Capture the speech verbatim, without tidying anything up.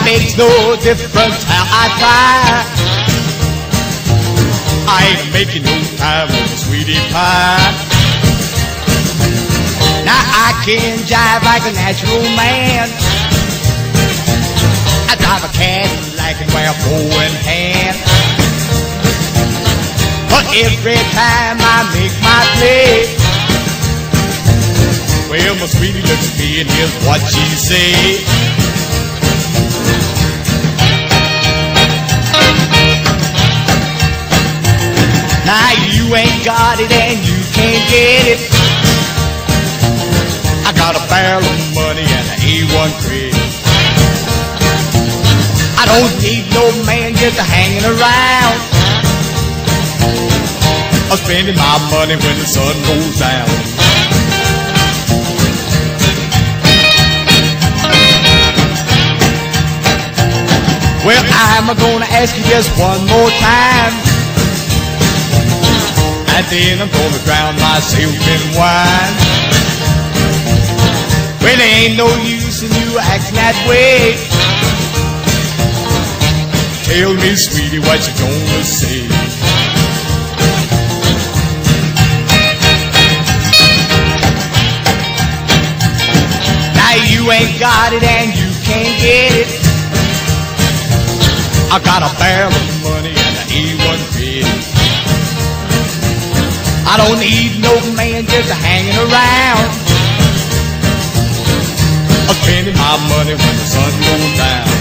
makes no difference how I try. I ain't making no time with a sweetie pie. Now I can jive like a natural man. I drive a Cadillac and wear a bow in hand. But every time I make my play, well, my sweetie looks at me and here's what she say. Now you ain't got it and you can't get it. I got a barrel of money and an A one credit. I don't need no man just hanging around, I'm spending my money when the sun goes down. Well, I'm gonna ask you just one more time, and then I'm gonna drown myself in wine. Well, there ain't no use in you acting that way. Tell me, sweetie, what you gonna say? Now you ain't got it and you can't get it. I got a barrel of money and an A one credit. I don't need no man just hanging around, I'm spending my money when the sun goes down.